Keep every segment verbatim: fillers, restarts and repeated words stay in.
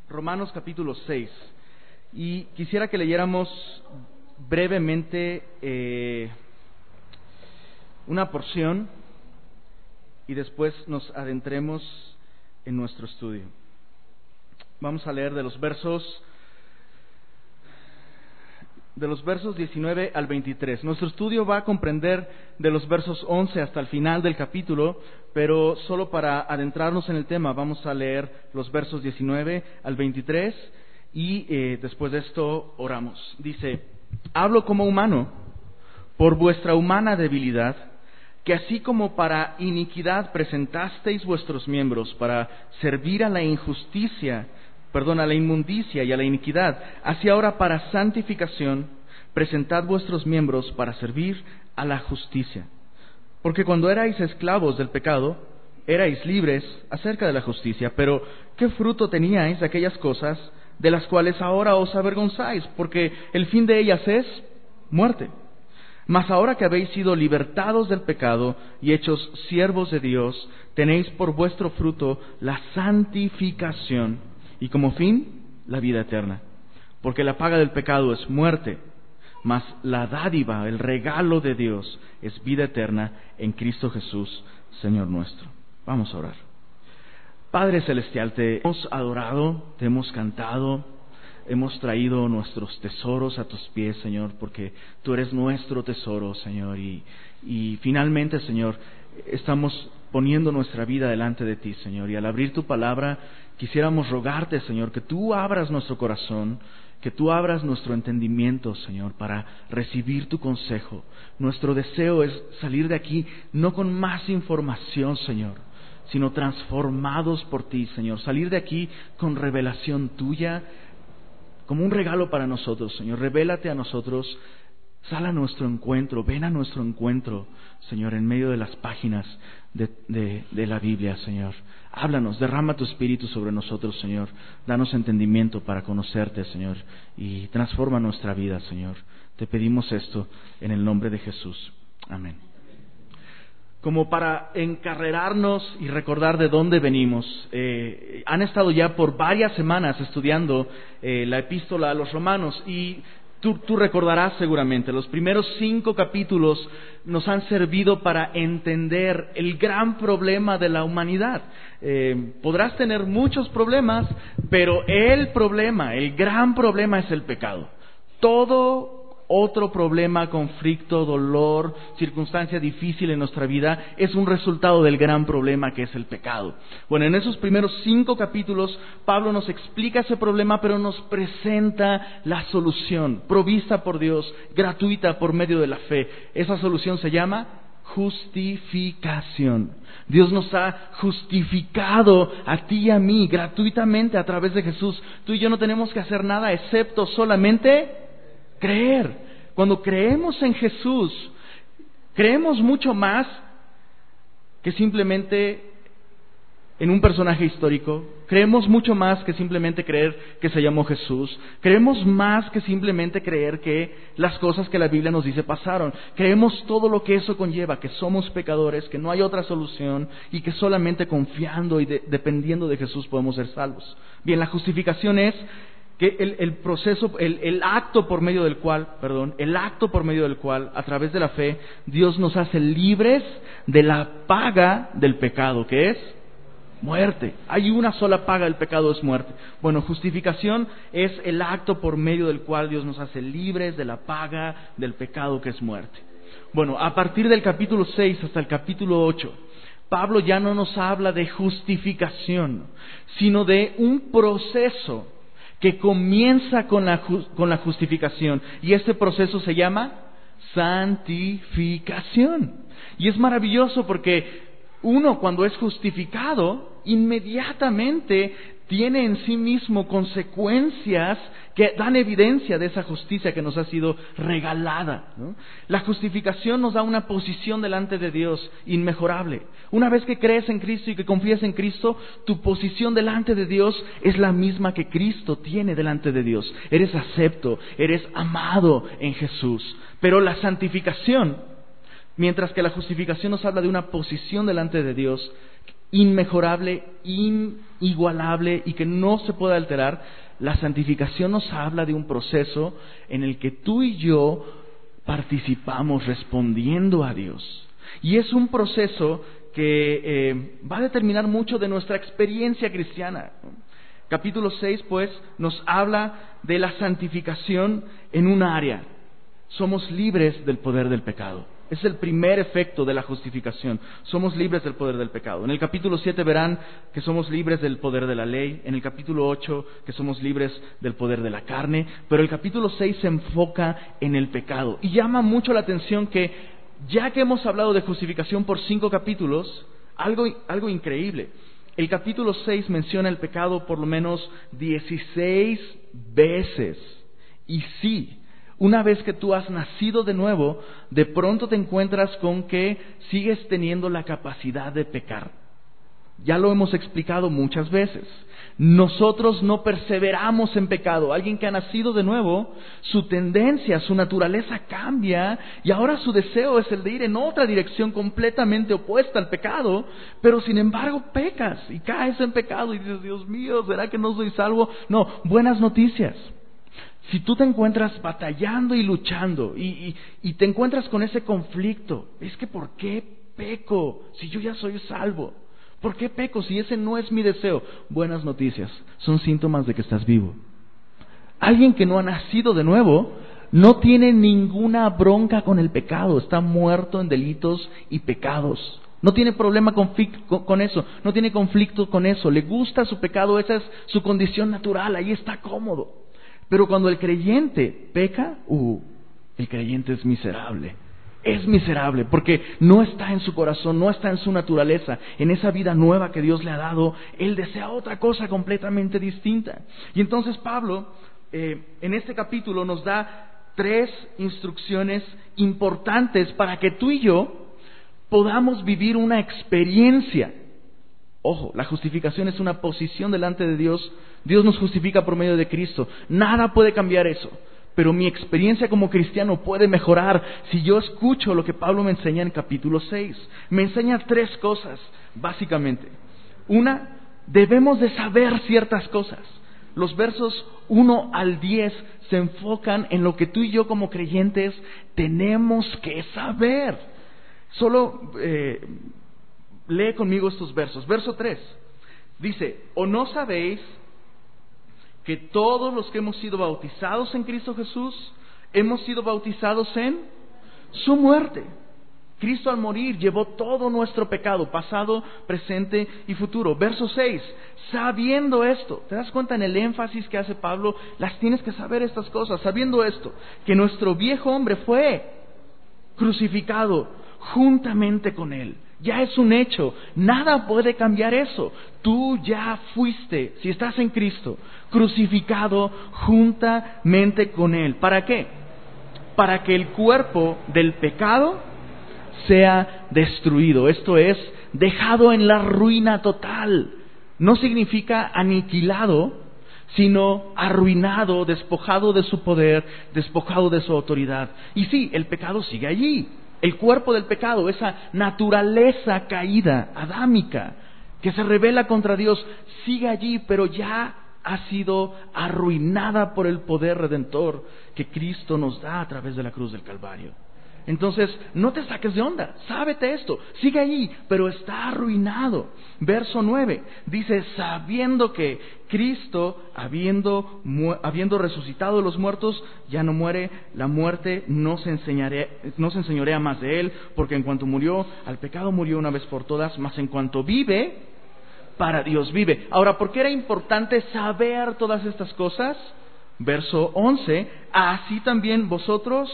Romanos capítulo seis. Y quisiera que leyéramos brevemente eh, una porción y después nos adentremos en nuestro estudio. Vamos a leer de los versos de los versos diecinueve al veintitrés. Nuestro estudio va a comprender de los versos once hasta el final del capítulo, pero solo para adentrarnos en el tema vamos a leer los versos diecinueve al veintitrés y eh, después de esto oramos. Dice: hablo como humano, por vuestra humana debilidad, que así como para iniquidad presentasteis vuestros miembros para servir a la injusticia, perdón, a la inmundicia y a la iniquidad, así ahora para santificación, presentad vuestros miembros para servir a la justicia. Porque cuando erais esclavos del pecado, erais libres acerca de la justicia. Pero ¿qué fruto teníais de aquellas cosas de las cuales ahora os avergonzáis? Porque el fin de ellas es muerte. Mas ahora que habéis sido libertados del pecado y hechos siervos de Dios, tenéis por vuestro fruto la santificación y como fin la vida eterna. Porque la paga del pecado es muerte, mas la dádiva, el regalo de Dios, es vida eterna en Cristo Jesús, Señor nuestro. Vamos a orar. Padre Celestial, te hemos adorado, te hemos cantado, hemos traído nuestros tesoros a tus pies, Señor, porque tú eres nuestro tesoro, Señor. Y, y finalmente, Señor, estamos poniendo nuestra vida delante de ti, Señor. Y al abrir tu palabra, quisiéramos rogarte, Señor, que tú abras nuestro corazón, que tú abras nuestro entendimiento, Señor, para recibir tu consejo. Nuestro deseo es salir de aquí no con más información, Señor, sino transformados por ti, Señor. Salir de aquí con revelación tuya, como un regalo para nosotros, Señor. Revélate a nosotros, sal a nuestro encuentro, ven a nuestro encuentro, Señor, en medio de las páginas de, de, de la Biblia, Señor. Háblanos, derrama tu Espíritu sobre nosotros, Señor. Danos entendimiento para conocerte, Señor, y transforma nuestra vida, Señor. Te pedimos esto en el nombre de Jesús. Amén. Como para encarrerarnos y recordar de dónde venimos, eh, han estado ya por varias semanas estudiando eh, la epístola a los Romanos y tú, tú recordarás seguramente, los primeros cinco capítulos nos han servido para entender el gran problema de la humanidad. Eh, podrás tener muchos problemas, pero el problema, el gran problema es el pecado. Todo otro problema, conflicto, dolor, circunstancia difícil en nuestra vida es un resultado del gran problema que es el pecado. Bueno, en esos primeros cinco capítulos Pablo nos explica ese problema, pero nos presenta la solución provista por Dios, gratuita por medio de la fe. Esa solución se llama justificación. Dios nos ha justificado a ti y a mí gratuitamente a través de Jesús. Tú y yo no tenemos que hacer nada excepto solamente creer. Cuando creemos en Jesús, creemos mucho más que simplemente en un personaje histórico. Creemos mucho más que simplemente creer que se llamó Jesús. Creemos más que simplemente creer que las cosas que la Biblia nos dice pasaron. Creemos todo lo que eso conlleva, que somos pecadores, que no hay otra solución y que solamente confiando y de, dependiendo de Jesús podemos ser salvos. Bien, la justificación es que el, el proceso, el, el acto por medio del cual, perdón, el acto por medio del cual, a través de la fe, Dios nos hace libres de la paga del pecado, que es muerte. Hay una sola paga del pecado, es muerte. Bueno, justificación es el acto por medio del cual Dios nos hace libres de la paga del pecado, que es muerte. Bueno, a partir del capítulo seis hasta el capítulo ocho, Pablo ya no nos habla de justificación, sino de un proceso que comienza con la, con la justificación. Y este proceso se llama santificación. Y es maravilloso porque uno, cuando es justificado, inmediatamente tiene en sí mismo consecuencias que dan evidencia de esa justicia que nos ha sido regalada, ¿no? La justificación nos da una posición delante de Dios inmejorable. Una vez que crees en Cristo y que confías en Cristo, tu posición delante de Dios es la misma que Cristo tiene delante de Dios. Eres acepto, eres amado en Jesús. Pero la santificación, mientras que la justificación nos habla de una posición delante de Dios, inmejorable, inigualable y que no se puede alterar, la santificación nos habla de un proceso en el que tú y yo participamos respondiendo a Dios. Y es un proceso que eh, va a determinar mucho de nuestra experiencia cristiana. Capítulo seis, pues, nos habla de la santificación en un área. Somos libres del poder del pecado. Es el primer efecto de la justificación. Somos libres del poder del pecado. En el capítulo siete verán que somos libres del poder de la ley. En el capítulo ocho que somos libres del poder de la carne. Pero el capítulo seis se enfoca en el pecado. Y llama mucho la atención que, ya que hemos hablado de justificación por cinco capítulos, algo, algo increíble. El capítulo seis menciona el pecado por lo menos dieciséis veces. Y sí, una vez que tú has nacido de nuevo, de pronto te encuentras con que sigues teniendo la capacidad de pecar. Ya lo hemos explicado muchas veces. Nosotros no perseveramos en pecado. Alguien que ha nacido de nuevo, su tendencia, su naturaleza cambia y ahora su deseo es el de ir en otra dirección completamente opuesta al pecado, pero sin embargo pecas y caes en pecado y dices, Dios mío, ¿será que no soy salvo? No, buenas noticias. Si tú te encuentras batallando y luchando y, y, y te encuentras con ese conflicto, es que ¿por qué peco si yo ya soy salvo? ¿Por qué peco si ese no es mi deseo? Buenas noticias, son síntomas de que estás vivo. Alguien que no ha nacido de nuevo no tiene ninguna bronca con el pecado, está muerto en delitos y pecados. No tiene problema con, con eso, no tiene conflicto con eso, le gusta su pecado, esa es su condición natural, ahí está cómodo. Pero cuando el creyente peca, uh, el creyente es miserable. Es miserable porque no está en su corazón, no está en su naturaleza, en esa vida nueva que Dios le ha dado. Él desea otra cosa completamente distinta. Y entonces Pablo, eh, en este capítulo nos da tres instrucciones importantes para que tú y yo podamos vivir una experiencia. Ojo, la justificación es una posición delante de Dios. Dios nos justifica por medio de Cristo. Nada puede cambiar eso. Pero mi experiencia como cristiano puede mejorar si yo escucho lo que Pablo me enseña en capítulo seis. Me enseña tres cosas, básicamente. Una, debemos de saber ciertas cosas. Los versos uno al diez se enfocan en lo que tú y yo como creyentes tenemos que saber. Solo eh, lee conmigo estos versos. Verso tres dice, ¿o no sabéis que todos los que hemos sido bautizados en Cristo Jesús, hemos sido bautizados en su muerte? Cristo al morir llevó todo nuestro pecado, pasado, presente y futuro. Verso seis, sabiendo esto, ¿te das cuenta en el énfasis que hace Pablo? Las tienes que saber estas cosas, sabiendo esto, que nuestro viejo hombre fue crucificado juntamente con él. Ya es un hecho, nada puede cambiar eso. Tú ya fuiste, si estás en Cristo, crucificado juntamente con Él. ¿Para qué? Para que el cuerpo del pecado sea destruido, esto es, dejado en la ruina total. No significa aniquilado, sino arruinado, despojado de su poder, despojado de su autoridad. Y sí, el pecado sigue allí. El cuerpo del pecado, esa naturaleza caída, adámica, que se rebela contra Dios, sigue allí, pero ya ha sido arruinada por el poder redentor que Cristo nos da a través de la cruz del Calvario. Entonces, no te saques de onda, sábete esto, sigue allí, pero está arruinado. Verso nueve dice, sabiendo que Cristo, habiendo, mu- habiendo resucitado de los muertos, ya no muere, la muerte no se, enseñare, no se enseñorea más de él, porque en cuanto murió, al pecado murió una vez por todas, mas en cuanto vive, para Dios vive. Ahora, ¿por qué era importante saber todas estas cosas? Verso once, así también vosotros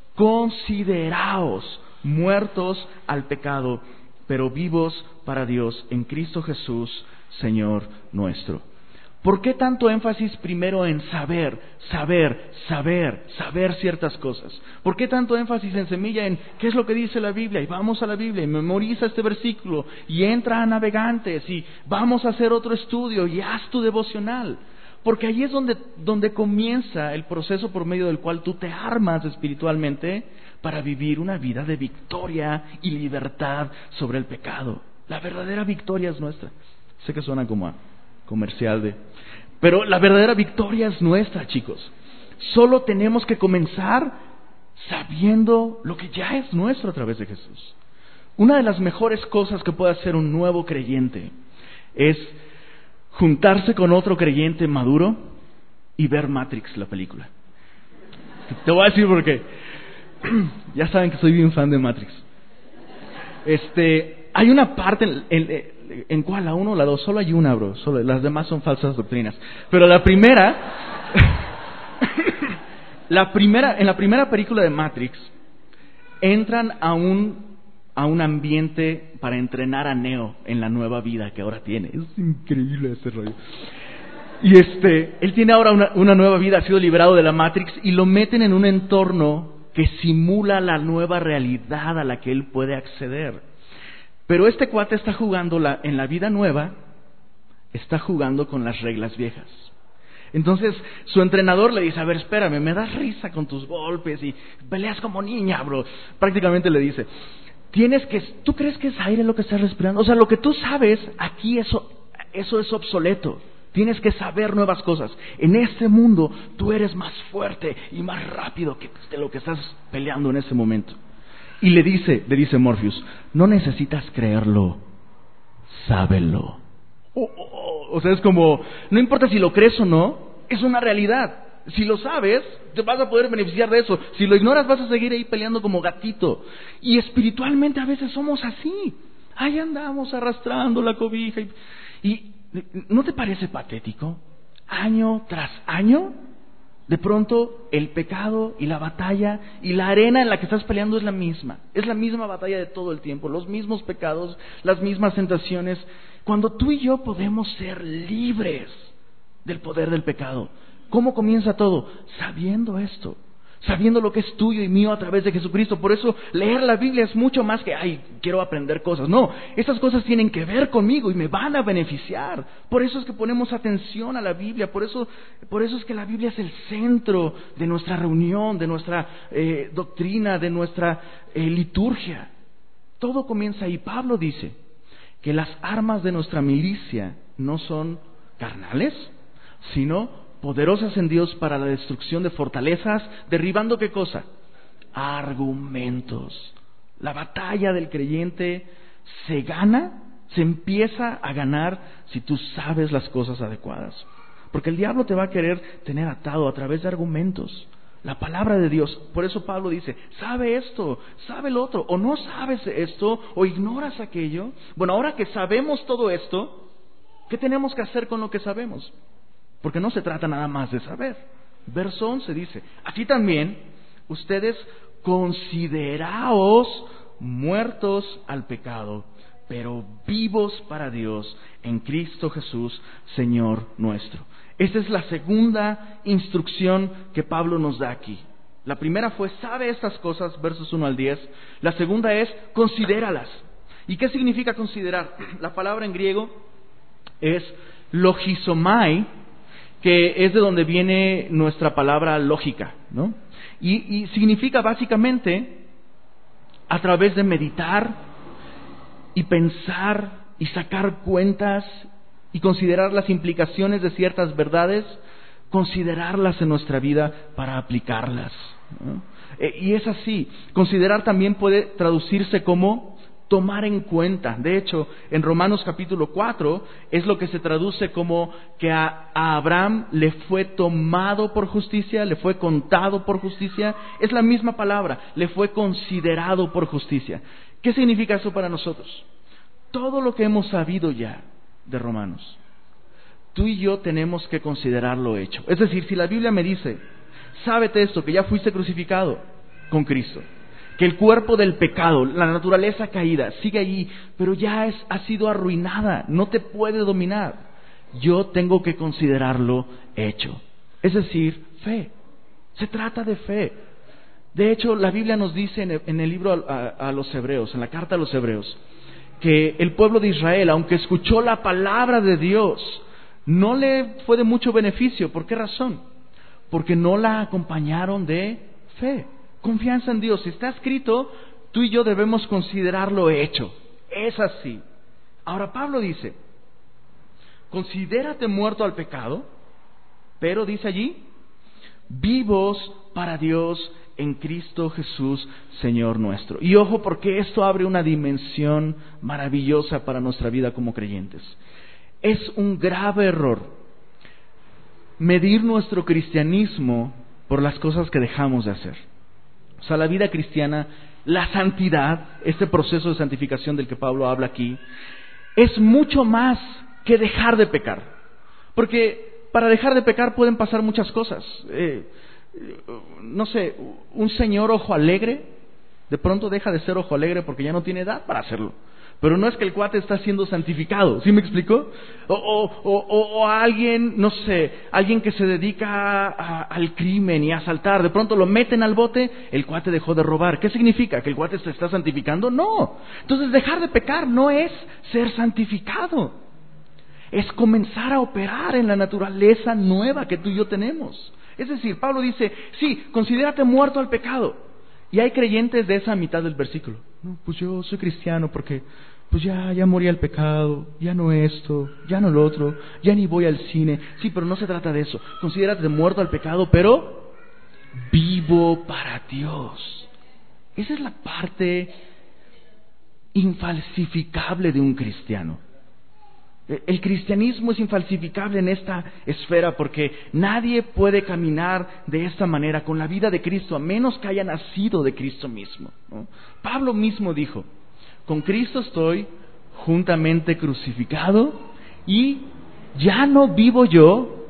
consideraos muertos al pecado, pero vivos para Dios en Cristo Jesús, Señor nuestro. ¿Por qué tanto énfasis primero en saber, saber, saber, saber ciertas cosas? ¿Por qué tanto énfasis en Semilla en qué es lo que dice la Biblia? Y vamos a la Biblia y memoriza este versículo y entra a Navegantes y vamos a hacer otro estudio y haz tu devocional. Porque ahí es donde, donde comienza el proceso por medio del cual tú te armas espiritualmente para vivir una vida de victoria y libertad sobre el pecado. La verdadera victoria es nuestra. Sé que suena como a comercial de... Pero la verdadera victoria es nuestra, chicos. Solo tenemos que comenzar sabiendo lo que ya es nuestro a través de Jesús. Una de las mejores cosas que puede hacer un nuevo creyente es juntarse con otro creyente maduro y ver Matrix, la película. Te voy a decir por qué. Ya saben que soy bien fan de Matrix. Este, hay una parte en, en, en cuál, la uno o la dos, solo hay una, bro. Solo, las demás son falsas doctrinas. Pero la primera, la primera, en la primera película de Matrix, entran a un a un ambiente para entrenar a Neo en la nueva vida que ahora tiene. Es increíble ese rollo. Y este, él tiene ahora una, una nueva vida, ha sido liberado de la Matrix y lo meten en un entorno que simula la nueva realidad a la que él puede acceder. Pero este cuate está jugando la, en la vida nueva, está jugando con las reglas viejas. Entonces su entrenador le dice, a ver, espérame, me das risa con tus golpes y peleas como niña, bro. Prácticamente le dice, tienes que, ¿tú crees que es aire lo que estás respirando? O sea, lo que tú sabes, aquí eso, eso es obsoleto. Tienes que saber nuevas cosas. En este mundo tú eres más fuerte y más rápido que de lo que estás peleando en ese momento. Y le dice, le dice Morpheus, no necesitas creerlo, sábelo. Oh, oh, oh. O sea, es como, no importa si lo crees o no, es una realidad. Si lo sabes, te vas a poder beneficiar de eso. Si lo ignoras, vas a seguir ahí peleando como gatito. Y espiritualmente a veces somos así. Ahí andamos arrastrando la cobija. Y, y ¿no te parece patético? Año tras año, de pronto el pecado y la batalla y la arena en la que estás peleando es la misma. Es la misma batalla de todo el tiempo. Los mismos pecados, las mismas tentaciones. Cuando tú y yo podemos ser libres del poder del pecado, ¿cómo comienza todo? Sabiendo esto, sabiendo lo que es tuyo y mío a través de Jesucristo. Por eso leer la Biblia es mucho más que, ay, quiero aprender cosas. No, esas cosas tienen que ver conmigo y me van a beneficiar. Por eso es que ponemos atención a la Biblia. Por eso, por eso es que la Biblia es el centro de nuestra reunión, de nuestra eh, doctrina, de nuestra eh, liturgia. Todo comienza ahí. Pablo dice que las armas de nuestra milicia no son carnales, sino poderosas en Dios para la destrucción de fortalezas, derribando ¿qué cosa? Argumentos. La batalla del creyente se gana, se empieza a ganar si tú sabes las cosas adecuadas. Porque el diablo te va a querer tener atado a través de argumentos. La palabra de Dios. Por eso Pablo dice, sabe esto, sabe el otro, o no sabes esto, o ignoras aquello. Bueno, ahora que sabemos todo esto, ¿qué tenemos que hacer con lo que sabemos? Porque no se trata nada más de saber. Verso once dice, así también ustedes consideraos muertos al pecado, pero vivos para Dios en Cristo Jesús, Señor nuestro. Esta es la segunda instrucción que Pablo nos da aquí. La primera fue, sabe estas cosas, versos uno al diez. La segunda es, considéralas. ¿Y qué significa considerar? La palabra en griego es logizomai, que es de donde viene nuestra palabra lógica, ¿no? Y, y significa básicamente a través de meditar y pensar y sacar cuentas y considerar las implicaciones de ciertas verdades, considerarlas en nuestra vida para aplicarlas, ¿no? E, y es así. Considerar también puede traducirse como tomar en cuenta. De hecho, en Romanos capítulo cuatro es lo que se traduce como que a, a Abraham le fue tomado por justicia, le fue contado por justicia. Es la misma palabra, le fue considerado por justicia. ¿Qué significa eso para nosotros? Todo lo que hemos sabido ya de Romanos, tú y yo tenemos que considerarlo hecho. Es decir, si la Biblia me dice, sábete esto, que ya fuiste crucificado con Cristo, que el cuerpo del pecado, la naturaleza caída, sigue allí, pero ya es, ha sido arruinada, no te puede dominar. Yo tengo que considerarlo hecho. Es decir, fe. Se trata de fe. De hecho, la Biblia nos dice en el, en el libro a, a, a los Hebreos, en la carta a los Hebreos, que el pueblo de Israel, aunque escuchó la palabra de Dios, no le fue de mucho beneficio. ¿Por qué razón? Porque no la acompañaron de fe. Confianza en Dios. Si está escrito, tú y yo debemos considerarlo hecho. Es así. Ahora Pablo dice, considérate muerto al pecado, pero dice allí, vivos para Dios en Cristo Jesús, Señor nuestro. Y ojo, porque esto abre una dimensión maravillosa para nuestra vida como creyentes. Es un grave error medir nuestro cristianismo por las cosas que dejamos de hacer. O sea, la vida cristiana, la santidad, este proceso de santificación del que Pablo habla aquí, es mucho más que dejar de pecar. Porque para dejar de pecar pueden pasar muchas cosas. Eh, no sé, un señor ojo alegre, de pronto deja de ser ojo alegre porque ya no tiene edad para hacerlo. Pero no es que el cuate está siendo santificado, ¿sí me explico? O, o, o, o alguien, no sé, alguien que se dedica a, al crimen y a asaltar, de pronto lo meten al bote, el cuate dejó de robar. ¿Qué significa? ¿Que el cuate se está santificando? No. Entonces dejar de pecar no es ser santificado. Es comenzar a operar en la naturaleza nueva que tú y yo tenemos. Es decir, Pablo dice, sí, considérate muerto al pecado. Y hay creyentes de esa mitad del versículo. No, pues yo soy cristiano porque pues ya, ya morí al pecado, ya no esto, ya no lo otro, ya ni voy al cine. Sí, pero no se trata de eso. Considérate muerto al pecado, pero vivo para Dios. Esa es la parte infalsificable de un cristiano. El cristianismo es infalsificable en esta esfera porque nadie puede caminar de esta manera con la vida de Cristo a menos que haya nacido de Cristo mismo, ¿no? Pablo mismo dijo, con Cristo estoy juntamente crucificado y ya no vivo yo.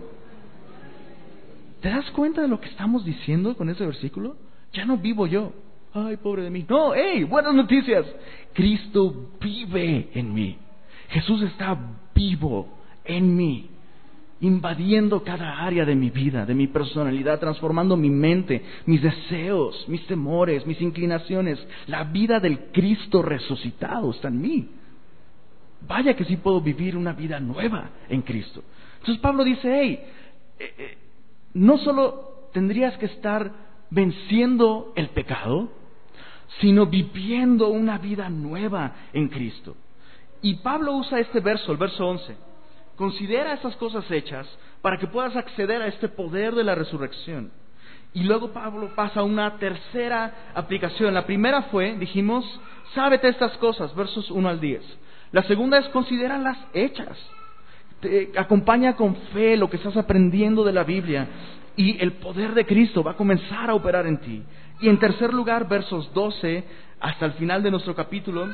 ¿Te das cuenta de lo que estamos diciendo con ese versículo? Ya no vivo yo. Ay, pobre de mí. No, hey, buenas noticias. Cristo vive en mí. Jesús está vivo en mí, invadiendo cada área de mi vida, de mi personalidad, transformando mi mente, mis deseos, mis temores, mis inclinaciones. La vida del Cristo resucitado está en mí. Vaya que sí puedo vivir una vida nueva en Cristo. Entonces Pablo dice, hey, eh, eh, no solo tendrías que estar venciendo el pecado, sino viviendo una vida nueva en Cristo. Y Pablo usa este verso, el verso once. Considera esas cosas hechas para que puedas acceder a este poder de la resurrección. Y luego Pablo pasa a una tercera aplicación. La primera fue, dijimos, sábete estas cosas, versos uno al diez. La segunda es considéralas hechas. Te acompaña con fe lo que estás aprendiendo de la Biblia y el poder de Cristo va a comenzar a operar en ti. Y en tercer lugar, versos doce hasta el final de nuestro capítulo,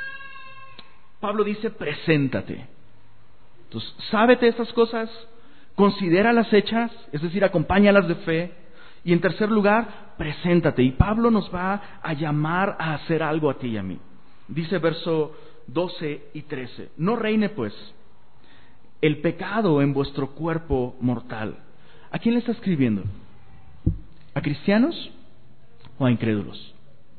Pablo dice, preséntate. Entonces, sábete estas cosas, considéralas hechas, es decir, acompáñalas de fe. Y en tercer lugar, preséntate. Y Pablo nos va a llamar a hacer algo a ti y a mí. Dice verso doce y trece. No reine pues el pecado en vuestro cuerpo mortal. ¿A quién le está escribiendo? ¿A cristianos o a incrédulos?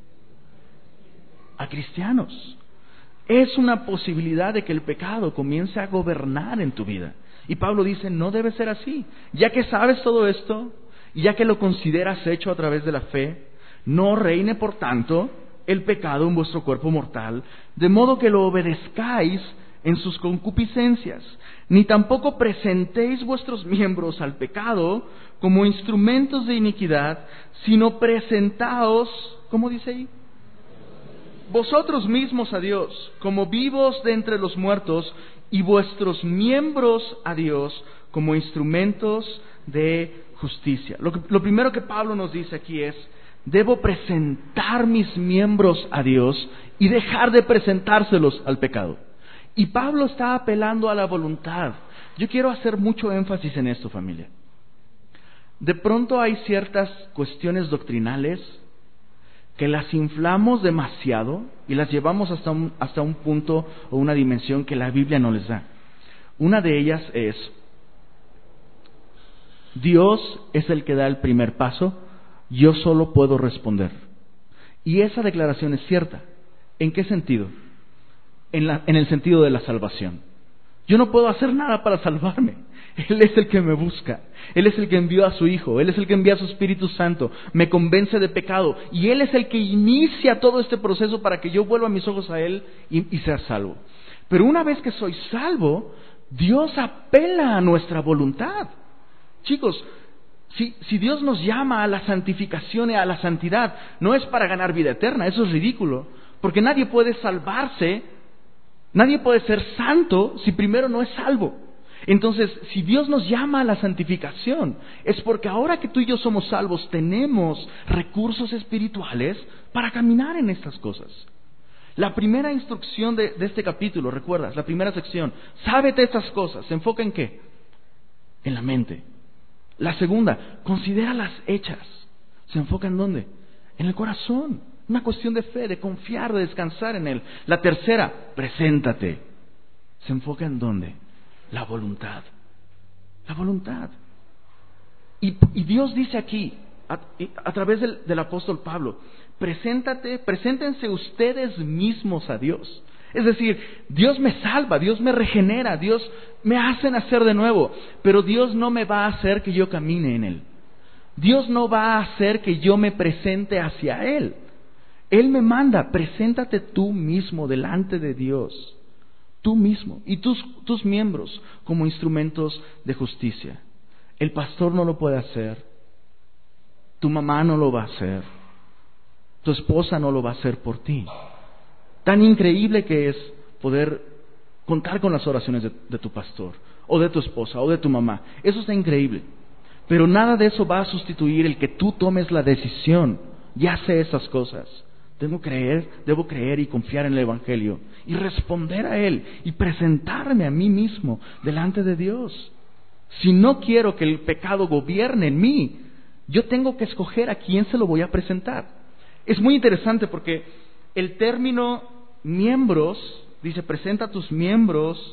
A cristianos. Es una posibilidad de que el pecado comience a gobernar en tu vida. Y Pablo dice, no debe ser así. Ya que sabes todo esto, y ya que lo consideras hecho a través de la fe, no reine por tanto el pecado en vuestro cuerpo mortal, de modo que lo obedezcáis en sus concupiscencias, ni tampoco presentéis vuestros miembros al pecado como instrumentos de iniquidad, sino presentaos, ¿cómo dice ahí? Vosotros mismos a Dios, como vivos de entre los muertos, y vuestros miembros a Dios como instrumentos de justicia. Lo, que, lo primero que Pablo nos dice aquí es, debo presentar mis miembros a Dios y dejar de presentárselos al pecado. Y Pablo está apelando a la voluntad. Yo quiero hacer mucho énfasis en esto, familia. De pronto hay ciertas cuestiones doctrinales que las inflamos demasiado y las llevamos hasta un, hasta un punto o una dimensión que la Biblia no les da. Una de ellas es, Dios es el que da el primer paso, yo solo puedo responder. Y esa declaración es cierta. ¿En qué sentido? En, la, en el sentido de la salvación. Yo no puedo hacer nada para salvarme. Él es el que me busca. Él es el que envió a su Hijo. Él es el que envía a su Espíritu Santo. Me convence de pecado. Y Él es el que inicia todo este proceso para que yo vuelva mis ojos a Él y, y sea salvo. Pero una vez que soy salvo, Dios apela a nuestra voluntad. Chicos, si, si Dios nos llama a la santificación y a la santidad, no es para ganar vida eterna, eso es ridículo, porque nadie puede salvarse, nadie puede ser santo si primero no es salvo. Entonces, si Dios nos llama a la santificación, es porque ahora que tú y yo somos salvos, tenemos recursos espirituales para caminar en estas cosas. La primera instrucción de, de este capítulo, ¿recuerdas? La primera sección, sábete estas cosas. ¿Se enfoca en qué? En la mente. La segunda, considéralas hechas. ¿Se enfoca en dónde? En el corazón. Una cuestión de fe, de confiar, de descansar en Él. La tercera, preséntate. ¿Se enfoca en dónde? La voluntad. La voluntad. Y, y Dios dice aquí, a, a través del, del apóstol Pablo, preséntate, preséntense ustedes mismos a Dios. Es decir, Dios me salva, Dios me regenera, Dios me hace nacer de nuevo, pero Dios no me va a hacer que yo camine en Él. Dios no va a hacer que yo me presente hacia Él. Él me manda, preséntate tú mismo delante de Dios, tú mismo y tus, tus miembros como instrumentos de justicia. El pastor no lo puede hacer, tu mamá no lo va a hacer, tu esposa no lo va a hacer por ti. Tan increíble que es poder contar con las oraciones de, de tu pastor, o de tu esposa, o de tu mamá. Eso está increíble. Pero nada de eso va a sustituir el que tú tomes la decisión. Ya sé esas cosas. Debo creer, debo creer y confiar en el Evangelio. Y responder a Él. Y presentarme a mí mismo delante de Dios. Si no quiero que el pecado gobierne en mí, yo tengo que escoger a quién se lo voy a presentar. Es muy interesante porque el término miembros, dice, presenta tus miembros,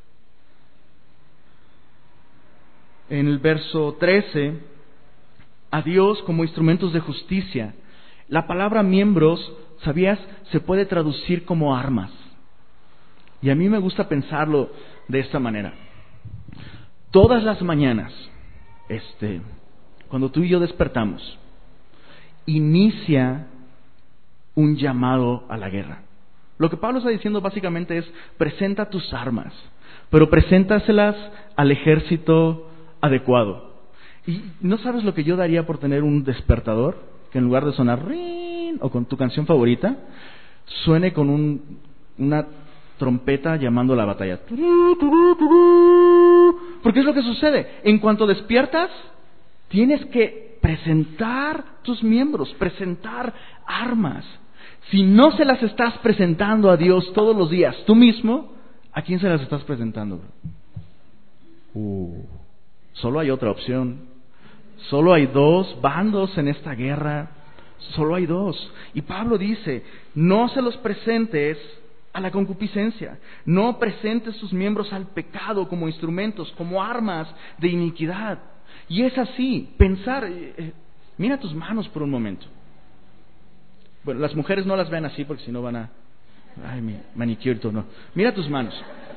en el verso trece, a Dios como instrumentos de justicia. La palabra miembros, ¿sabías? Se puede traducir como armas. Y a mí me gusta pensarlo de esta manera. Todas las mañanas, este, cuando tú y yo despertamos, inicia un llamado a la guerra. Lo que Pablo está diciendo básicamente es, presenta tus armas, pero preséntaselas al ejército adecuado. Y no sabes lo que yo daría por tener un despertador, que en lugar de sonar rin o con tu canción favorita, suene con un, una trompeta llamando a la batalla. Porque es lo que sucede. En cuanto despiertas, tienes que presentar tus miembros, presentar armas. Si no se las estás presentando a Dios todos los días, tú mismo, ¿a quién se las estás presentando, bro? Uh, solo hay otra opción. Solo hay dos bandos en esta guerra. Solo hay dos. Y Pablo dice, no se los presentes a la concupiscencia. No presentes tus miembros al pecado como instrumentos, como armas de iniquidad. Y es así, pensar, eh, mira tus manos por un momento. Bueno, las mujeres no las vean así porque si no van a... Ay, mi manicure, no. Mira tus manos.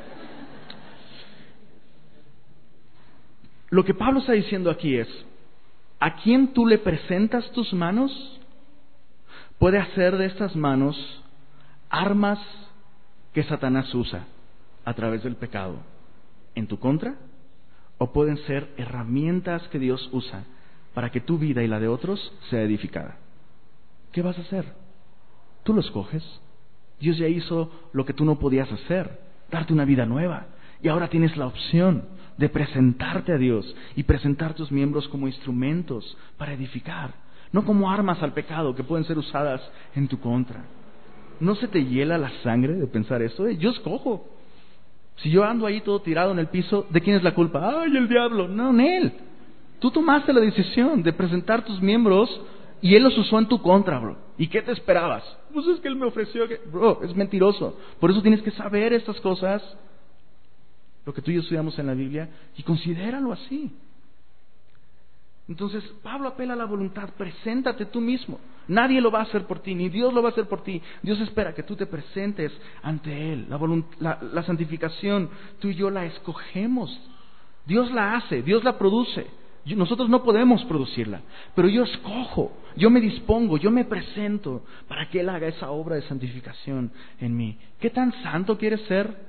Lo que Pablo está diciendo aquí es, ¿a quién tú le presentas tus manos? Puede hacer de estas manos armas que Satanás usa a través del pecado en tu contra, o pueden ser herramientas que Dios usa para que tu vida y la de otros sea edificada. ¿Qué vas a hacer? Tú lo escoges. Dios ya hizo lo que tú no podías hacer, darte una vida nueva. Y ahora tienes la opción de presentarte a Dios y presentar tus miembros como instrumentos para edificar, no como armas al pecado que pueden ser usadas en tu contra. ¿No se te hiela la sangre de pensar esto? Yo escojo. Si yo ando ahí todo tirado en el piso, ¿de quién es la culpa? ¡Ay, el diablo! No, en él. Tú tomaste la decisión de presentar tus miembros y él los usó en tu contra, bro. ¿Y qué te esperabas? Pues es que él me ofreció que... Bro, es mentiroso. Por eso tienes que saber estas cosas, lo que tú y yo estudiamos en la Biblia, y considéralo así. Entonces, Pablo apela a la voluntad, preséntate tú mismo. Nadie lo va a hacer por ti, ni Dios lo va a hacer por ti. Dios espera que tú te presentes ante Él. La, volunt- la, la santificación, tú y yo la escogemos. Dios la hace, Dios la produce. Yo, nosotros no podemos producirla, pero yo escojo, yo me dispongo, yo me presento para que Él haga esa obra de santificación en mí. ¿Qué tan santo quieres ser?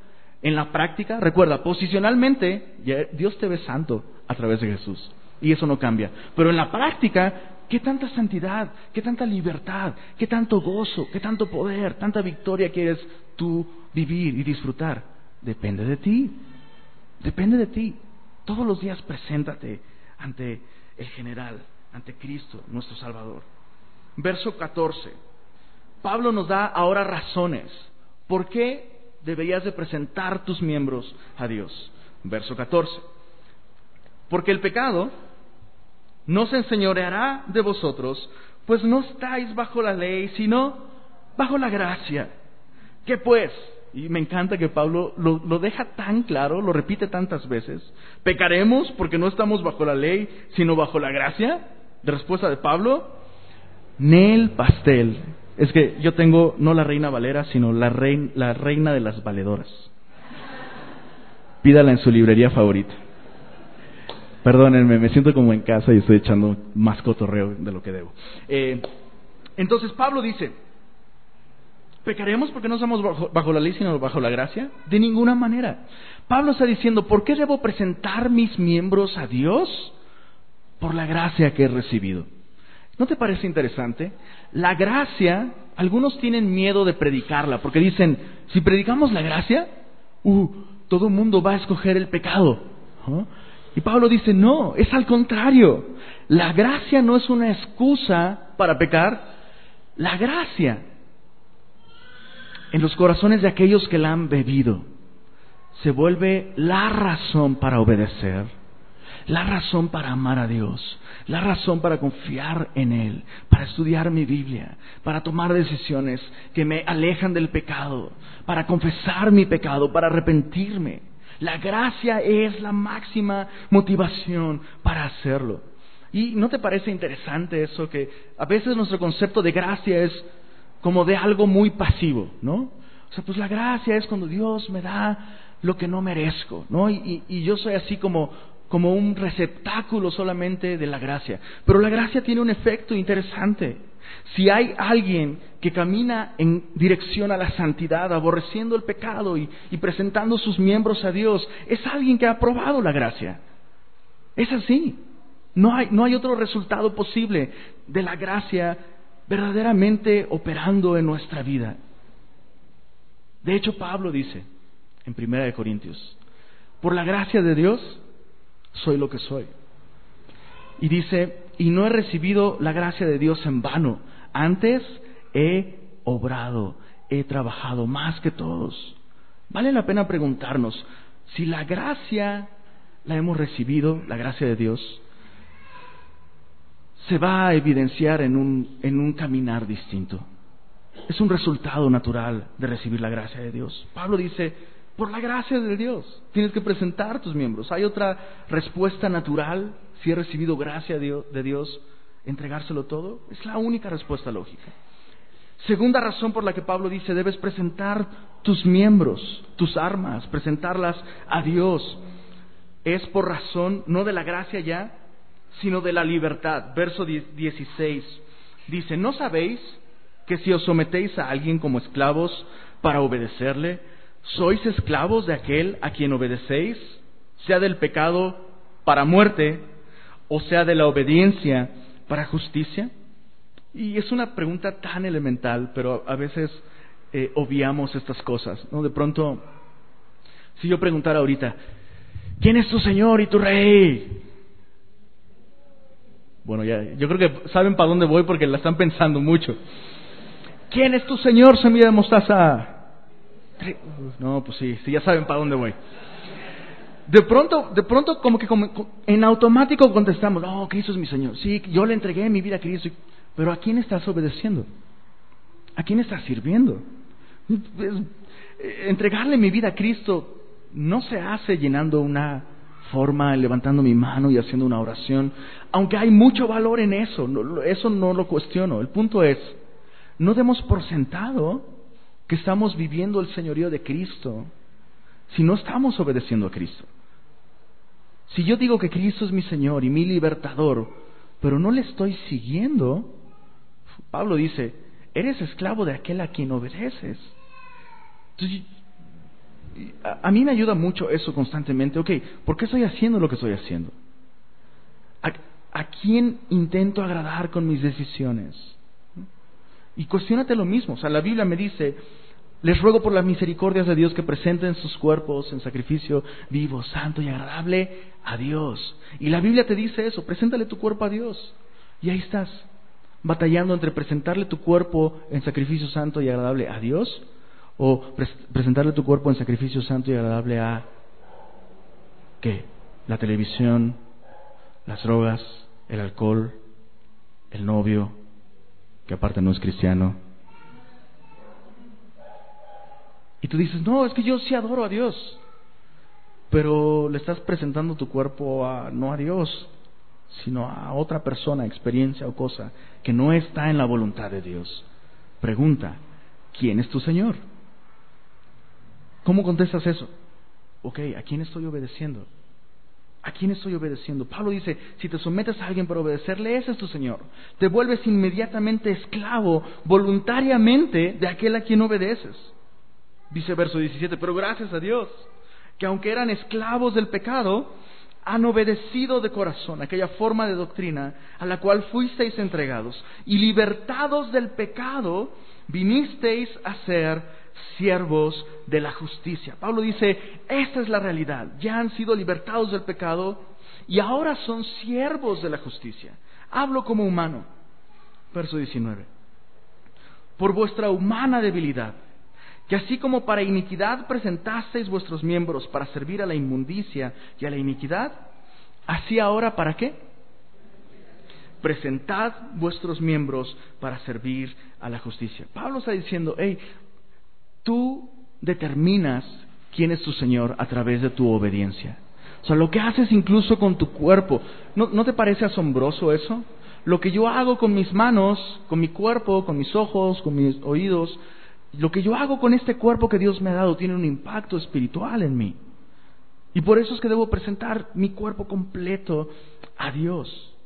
En la práctica, recuerda, posicionalmente, Dios te ve santo a través de Jesús. Y eso no cambia. Pero en la práctica, ¿qué tanta santidad? ¿Qué tanta libertad? ¿Qué tanto gozo? ¿Qué tanto poder? ¿Tanta victoria quieres tú vivir y disfrutar? Depende de ti. Depende de ti. Todos los días preséntate ante el general, ante Cristo, nuestro Salvador. Verso catorce. Pablo nos da ahora razones. ¿Por qué deberías de presentar tus miembros a Dios? Verso catorce. Porque el pecado no se enseñoreará de vosotros, pues no estáis bajo la ley, sino bajo la gracia. ¿Qué pues? Y me encanta que Pablo lo, lo deja tan claro, lo repite tantas veces. ¿Pecaremos porque no estamos bajo la ley, sino bajo la gracia? De respuesta de Pablo, Nel pastel. Es que yo tengo no la Reina Valera, sino la reina, la reina de las valedoras. Pídala en su librería favorita. Perdónenme, me siento como en casa y estoy echando más cotorreo de lo que debo. Eh, entonces Pablo dice, ¿pecaremos porque no estamos bajo, bajo la ley sino bajo la gracia? De ninguna manera. Pablo está diciendo, ¿por qué debo presentar mis miembros a Dios? Por la gracia que he recibido. ¿No te parece interesante? La gracia, algunos tienen miedo de predicarla porque dicen, si predicamos la gracia, uh, todo el mundo va a escoger el pecado. ¿Oh? Y Pablo dice, no, es al contrario. La gracia no es una excusa para pecar. La gracia en los corazones de aquellos que la han bebido se vuelve la razón para obedecer, la razón para amar a Dios, la razón para confiar en Él, para estudiar mi Biblia, para tomar decisiones que me alejan del pecado, para confesar mi pecado, para arrepentirme. La gracia es la máxima motivación para hacerlo. ¿Y no te parece interesante eso? Que a veces nuestro concepto de gracia es como de algo muy pasivo, ¿no? O sea, pues la gracia es cuando Dios me da lo que no merezco, ¿no? Y, y, y yo soy así como, como un receptáculo solamente de la gracia. Pero la gracia tiene un efecto interesante. Si hay alguien que camina en dirección a la santidad, aborreciendo el pecado y, y presentando sus miembros a Dios, es alguien que ha probado la gracia. Es así. No hay, no hay otro resultado posible de la gracia verdaderamente operando en nuestra vida. De hecho, Pablo dice en Primera de Corintios, por la gracia de Dios soy lo que soy. Y dice, y no he recibido la gracia de Dios en vano, antes he obrado, he trabajado más que todos. Vale la pena preguntarnos, si la gracia la hemos recibido, la gracia de Dios, se va a evidenciar en un, en un caminar distinto. Es un resultado natural de recibir la gracia de Dios. Pablo dice, por la gracia de Dios, tienes que presentar tus miembros. ¿Hay otra respuesta natural? Si he recibido gracia de Dios, entregárselo todo. Es la única respuesta lógica. Segunda razón por la que Pablo dice, debes presentar tus miembros, tus armas, presentarlas a Dios. Es por razón, no de la gracia ya, sino de la libertad. Verso dieciséis dice, ¿no sabéis que si os sometéis a alguien como esclavos para obedecerle, sois esclavos de aquel a quien obedecéis, sea del pecado para muerte, o sea de la obediencia para justicia? Y es una pregunta tan elemental, pero a veces eh, obviamos estas cosas, ¿no? De pronto, si yo preguntara ahorita, ¿quién es tu Señor y tu Rey? Bueno, ya, yo creo que saben para dónde voy porque la están pensando mucho. ¿Quién es tu Señor, semilla de mostaza? No, pues sí, sí, ya saben para dónde voy. De pronto, de pronto como que como, en automático contestamos, no, Cristo es mi Señor. Sí, yo le entregué mi vida a Cristo. Pero ¿a quién estás obedeciendo? ¿A quién estás sirviendo? Es, entregarle mi vida a Cristo no se hace llenando una forma, levantando mi mano y haciendo una oración, aunque hay mucho valor en eso, no, eso no lo cuestiono. El punto es, no demos por sentado que estamos viviendo el señorío de Cristo si no estamos obedeciendo a Cristo. Si yo digo que Cristo es mi Señor y mi libertador, pero no le estoy siguiendo, Pablo dice, eres esclavo de aquel a quien obedeces. Entonces, A, a mí me ayuda mucho eso constantemente. Ok, ¿por qué estoy haciendo lo que estoy haciendo? ¿A, a quién intento agradar con mis decisiones? Y cuestiónate lo mismo. O sea, la Biblia me dice, les ruego por las misericordias de Dios que presenten sus cuerpos en sacrificio vivo, santo y agradable a Dios. Y la Biblia te dice eso, preséntale tu cuerpo a Dios. Y ahí estás, batallando entre presentarle tu cuerpo en sacrificio santo y agradable a Dios o pres- presentarle tu cuerpo en sacrificio santo y agradable a ¿qué? La televisión, las drogas, el alcohol, el novio, que aparte no es cristiano. Y tú dices, no, es que yo sí adoro a Dios, pero le estás presentando tu cuerpo a, no a Dios, sino a otra persona, experiencia o cosa que no está en la voluntad de Dios. Pregunta, ¿quién es tu Señor? ¿Cómo contestas eso? Ok, ¿a quién estoy obedeciendo? ¿A quién estoy obedeciendo? Pablo dice, si te sometes a alguien para obedecerle, ese es tu Señor. Te vuelves inmediatamente esclavo, voluntariamente, de aquel a quien obedeces. Dice verso diecisiete, pero gracias a Dios, que aunque eran esclavos del pecado, han obedecido de corazón aquella forma de doctrina a la cual fuisteis entregados, y libertados del pecado, vinisteis a ser siervos de la justicia. Pablo dice, esta es la realidad, ya han sido libertados del pecado y ahora son siervos de la justicia. Hablo como humano. Verso diecinueve. Por vuestra humana debilidad, que así como para iniquidad presentasteis vuestros miembros para servir a la inmundicia y a la iniquidad, así ahora ¿para qué? Presentad vuestros miembros para servir a la justicia. Pablo está diciendo, hey, tú determinas quién es tu Señor a través de tu obediencia. O sea, lo que haces incluso con tu cuerpo, ¿no, no te parece asombroso eso? Lo que yo hago con mis manos, con mi cuerpo, con mis ojos, con mis oídos, lo que yo hago con este cuerpo que Dios me ha dado tiene un impacto espiritual en mí. Y por eso es que debo presentar mi cuerpo completo a Dios.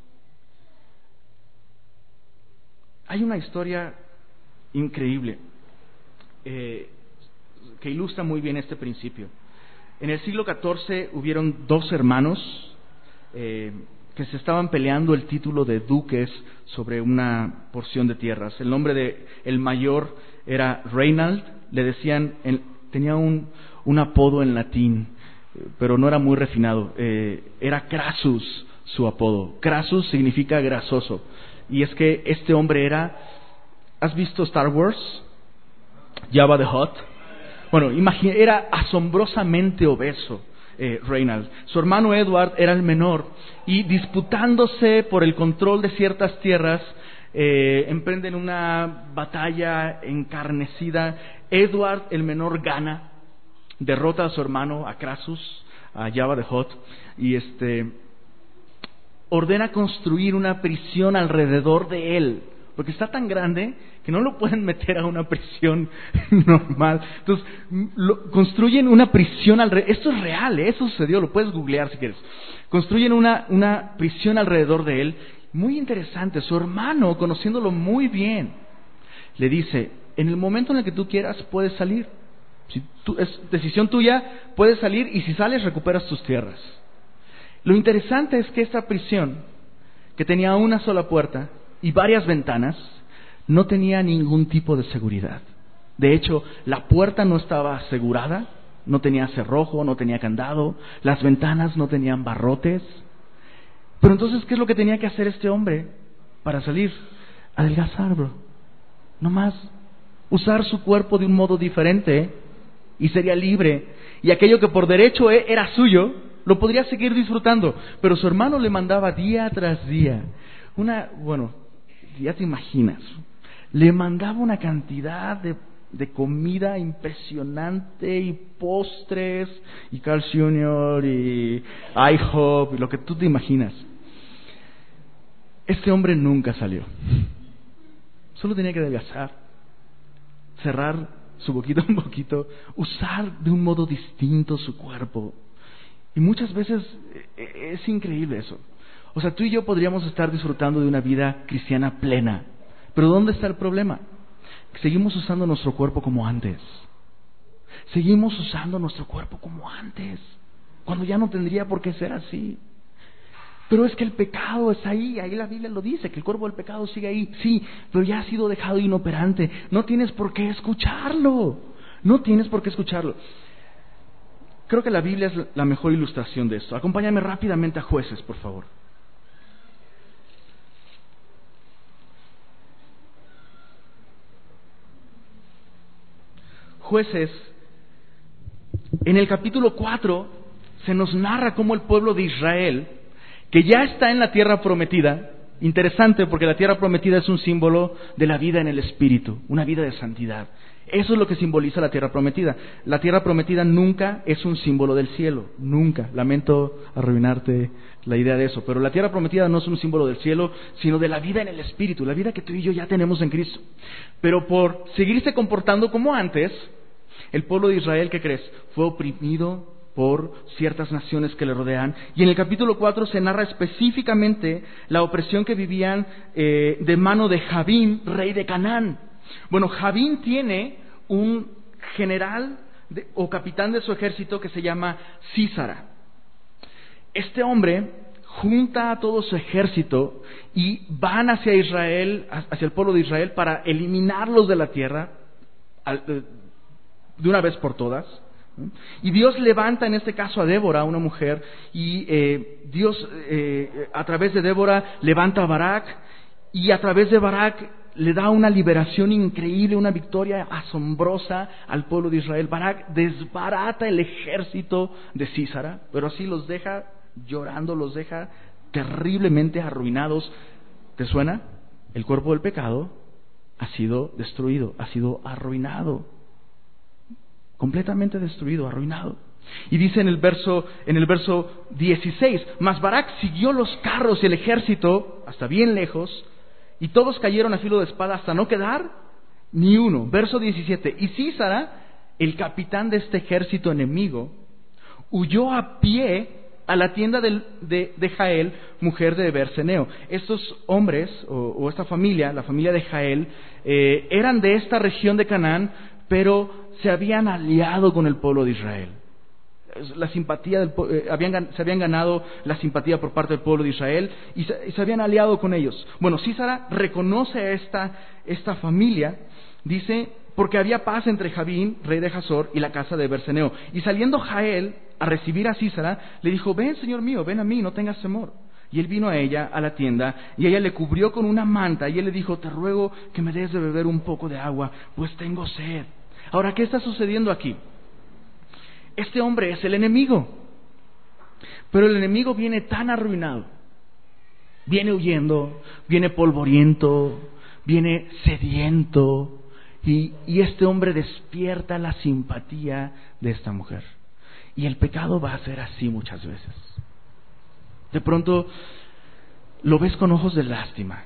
Hay una historia increíble eh, que ilustra muy bien este principio. En el siglo catorce hubieron dos hermanos eh, que se estaban peleando el título de duques sobre una porción de tierras. El nombre de el mayor era Reinald, le decían, en, tenía un, un apodo en latín, pero no era muy refinado, eh, era Crassus su apodo. Crassus significa grasoso, y es que este hombre era, ¿has visto Star Wars? Jabba the Hutt. Bueno, imagina, era asombrosamente obeso eh, Reinald. Su hermano Edward era el menor, y disputándose por el control de ciertas tierras, eh, emprenden una batalla encarnecida. Edward, el menor, gana, derrota a su hermano, a Crassus, a Jabba the Hutt, y este ordena construir una prisión alrededor de él, porque está tan grande que no lo pueden meter a una prisión normal. Entonces, lo, construyen una prisión alrededor. Esto es real, ¿eh? Eso sucedió, lo puedes googlear si quieres. Construyen una, una prisión alrededor de él. Muy interesante. Su hermano, conociéndolo muy bien, le dice, en el momento en el que tú quieras, puedes salir. Si tú, es decisión tuya, puedes salir, y si sales, recuperas tus tierras. Lo interesante es que esta prisión, que tenía una sola puerta y varias ventanas, no tenía ningún tipo de seguridad. De hecho, la puerta no estaba asegurada, no tenía cerrojo, no tenía candado, las ventanas no tenían barrotes. Pero entonces, ¿qué es lo que tenía que hacer este hombre para salir? Adelgazar, bro. No más. Usar su cuerpo de un modo diferente y sería libre. Y aquello que por derecho era suyo, lo podría seguir disfrutando. Pero su hermano le mandaba día tras día una, bueno, ya te imaginas, le mandaba una cantidad de, de comida impresionante, y postres, y Carl junior, y IHOP, y lo que tú te imaginas. Este hombre nunca salió. Solo tenía que adelgazar, cerrar su boquita un poquito, usar de un modo distinto su cuerpo. Y muchas veces es increíble eso. O sea, tú y yo podríamos estar disfrutando de una vida cristiana plena, pero ¿dónde está el problema? Que seguimos usando nuestro cuerpo como antes. seguimos usando nuestro cuerpo como antes, cuando ya no tendría por qué ser así. Pero es que el pecado está ahí, ahí la Biblia lo dice, que el cuerpo del pecado sigue ahí, sí, pero ya ha sido dejado inoperante, no tienes por qué escucharlo, no tienes por qué escucharlo. Creo que la Biblia es la mejor ilustración de esto. Acompáñame rápidamente a Jueces, por favor. Jueces, en el capítulo cuatro se nos narra cómo el pueblo de Israel, que ya está en la tierra prometida, interesante porque la tierra prometida es un símbolo de la vida en el Espíritu, una vida de santidad. Eso es lo que simboliza la tierra prometida. La tierra prometida nunca es un símbolo del cielo, nunca. Lamento arruinarte la idea de eso, pero la tierra prometida no es un símbolo del cielo, sino de la vida en el Espíritu, la vida que tú y yo ya tenemos en Cristo. Pero por seguirse comportando como antes, el pueblo de Israel, ¿qué crees? Fue oprimido por ciertas naciones que le rodean. Y en el capítulo cuatro se narra específicamente la opresión que vivían eh, de mano de Jabín, rey de Canaán. Bueno, Jabín tiene un general de, o capitán de su ejército que se llama Sísara. Este hombre junta a todo su ejército y van hacia Israel, hacia el pueblo de Israel, para eliminarlos de la tierra de una vez por todas. Y Dios levanta en este caso a Débora, una mujer, y eh, Dios eh, a través de Débora levanta a Barak, y a través de Barak le da una liberación increíble, una victoria asombrosa al pueblo de Israel. Barak desbarata el ejército de Sísara, pero así los deja llorando, los deja terriblemente arruinados. ¿Te suena? El cuerpo del pecado ha sido destruido, ha sido arruinado. Completamente destruido, arruinado. Y dice en el verso, en el verso dieciséis, mas Barak siguió los carros y el ejército hasta bien lejos, y todos cayeron a filo de espada hasta no quedar ni uno. Verso diecisiete, y Sísara, el capitán de este ejército enemigo, huyó a pie a la tienda de, de, de Jael, mujer de Berseneo. Estos hombres, o, o esta familia, la familia de Jael, eh, eran de esta región de Canaán, pero se habían aliado con el pueblo de Israel. La simpatía del, eh, habían, se habían ganado la simpatía por parte del pueblo de Israel y se, y se habían aliado con ellos. Bueno, Sísara reconoce a esta, esta familia, dice, porque había paz entre Jabín, rey de Hazor, y la casa de Berseneo. Y saliendo Jael a recibir a Sísara, le dijo, ven, señor mío, ven a mí, no tengas temor. Y él vino a ella, a la tienda, y ella le cubrió con una manta, y él le dijo, te ruego que me des de beber un poco de agua, pues tengo sed. Ahora, ¿qué está sucediendo aquí? Este hombre es el enemigo, pero el enemigo viene tan arruinado, viene huyendo, viene polvoriento, viene sediento, y, y este hombre despierta la simpatía de esta mujer. Y el pecado va a ser así muchas veces. De pronto lo ves con ojos de lástima,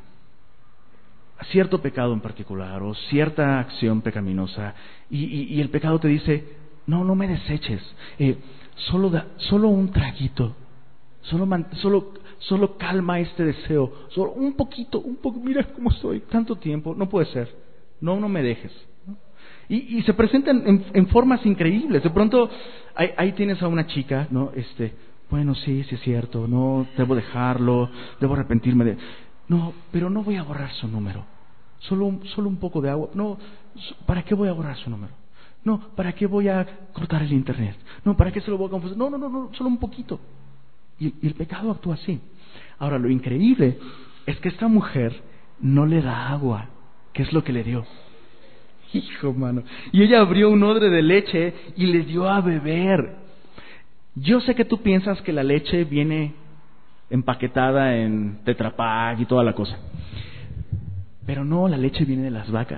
cierto pecado en particular o cierta acción pecaminosa, y, y, y el pecado te dice, no, no me deseches, eh, solo, da, solo un traguito, solo, man, solo, solo calma este deseo, solo un poquito, un poco, mira cómo estoy, tanto tiempo, no puede ser, no, no me dejes. Y, y se presentan en, en formas increíbles. De pronto ahí, ahí tienes a una chica, ¿no? Este, bueno, sí, sí es cierto, no, debo dejarlo, debo arrepentirme de... No, pero no voy a borrar su número. Solo un, solo un poco de agua. No, ¿para qué voy a borrar su número? No, ¿para qué voy a cortar el internet? No, ¿para qué se lo voy a confesar? No, no, no, no, solo un poquito. Y, y el pecado actúa así. Ahora, lo increíble es que esta mujer no le da agua. ¿Qué es lo que le dio? Hijo, mano. Y ella abrió un odre de leche y le dio a beber. Yo sé que tú piensas que la leche viene empaquetada en Tetra Pak y toda la cosa. Pero no, la leche viene de las vacas.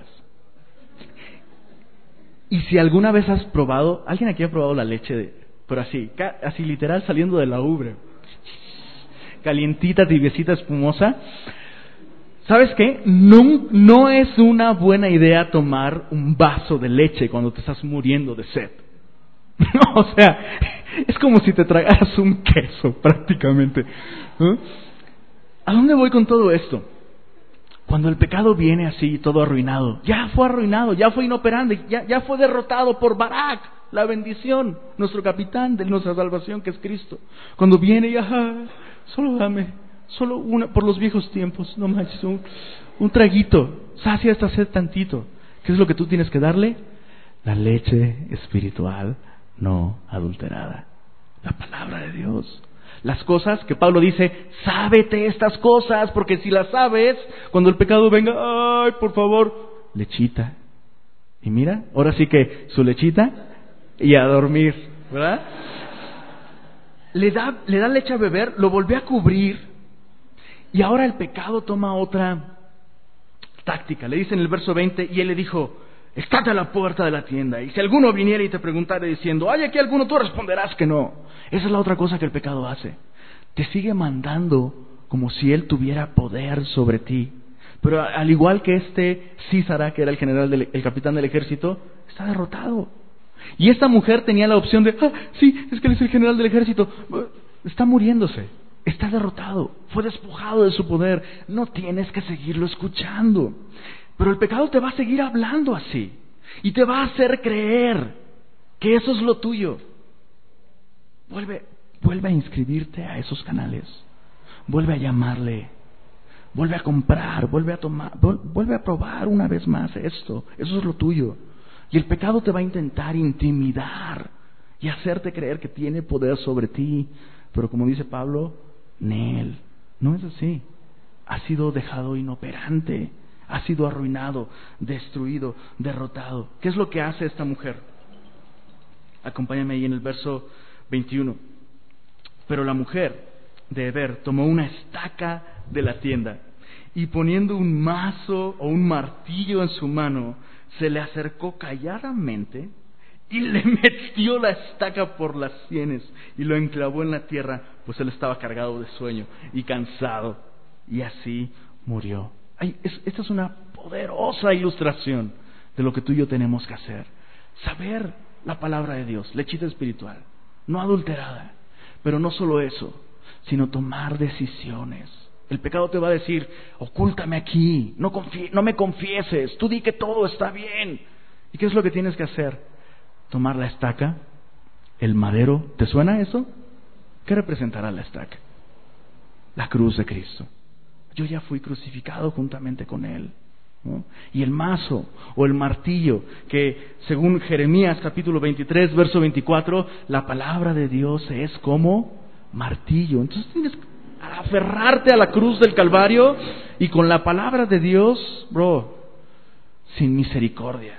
Y si alguna vez has probado, ¿alguien aquí ha probado la leche de, pero así, así literal saliendo de la ubre? Calientita, tibiecita, espumosa. ¿Sabes qué? No, no es una buena idea tomar un vaso de leche cuando te estás muriendo de sed. No, o sea, es como si te tragaras un queso prácticamente. ¿Eh? ¿A dónde voy con todo esto? Cuando el pecado viene así, todo arruinado, ya fue arruinado, ya fue inoperante, ya, ya fue derrotado por Barak, la bendición, nuestro capitán de nuestra salvación, que es Cristo. Cuando viene y, ajá, solo dame, solo una, por los viejos tiempos, no manches, un, un traguito, sacia esta sed tantito. ¿Qué es lo que tú tienes que darle? La leche espiritual no adulterada, la palabra de Dios. Las cosas que Pablo dice, sábete estas cosas, porque si las sabes, cuando el pecado venga, ay, por favor, lechita. Y mira, ahora sí que su lechita y a dormir, ¿verdad? Le da, le da leche a beber, lo volvió a cubrir, y ahora el pecado toma otra táctica. Le dice en el verso veinte, y él le dijo, estate a la puerta de la tienda, y si alguno viniera y te preguntara diciendo, ¿hay aquí alguno? Tú responderás que no. Esa es la otra cosa que el pecado hace. Te sigue mandando como si él tuviera poder sobre ti. Pero al igual que este Císara, que era el general, del, el capitán del ejército, está derrotado. Y esta mujer tenía la opción de, ah, sí, es que él es el general del ejército. Está muriéndose, está derrotado, fue despojado de su poder. No tienes que seguirlo escuchando. Pero el pecado te va a seguir hablando así. Y te va a hacer creer que eso es lo tuyo. Vuelve, vuelve a inscribirte a esos canales. Vuelve a llamarle. Vuelve a comprar, vuelve a tomar, vuelve a probar una vez más esto. Eso es lo tuyo. Y el pecado te va a intentar intimidar y hacerte creer que tiene poder sobre ti. Pero como dice Pablo, Nel, no es así. Ha sido dejado inoperante, ha sido arruinado, destruido, derrotado. ¿Qué es lo que hace esta mujer? Acompáñame ahí en el verso veintiuno. Pero la mujer de Heber tomó una estaca de la tienda y poniendo un mazo o un martillo en su mano, se le acercó calladamente y le metió la estaca por las sienes y lo enclavó en la tierra, pues él estaba cargado de sueño y cansado, y así murió. Ay, es, esta es una poderosa ilustración de lo que tú y yo tenemos que hacer. Saber la palabra de Dios, lechita espiritual, no adulterada. Pero no solo eso, sino tomar decisiones. El pecado te va a decir, ocúltame aquí, no, confie- no me confieses, tú di que todo está bien. ¿Y qué es lo que tienes que hacer? Tomar la estaca, el madero. ¿Te suena eso? ¿Qué representará la estaca? La cruz de Cristo. Yo ya fui crucificado juntamente con Él, ¿no? Y el mazo o el martillo, que según Jeremías capítulo veintitrés, verso veinticuatro, la palabra de Dios es como martillo. Entonces tienes que aferrarte a la cruz del Calvario y con la palabra de Dios, bro, sin misericordia.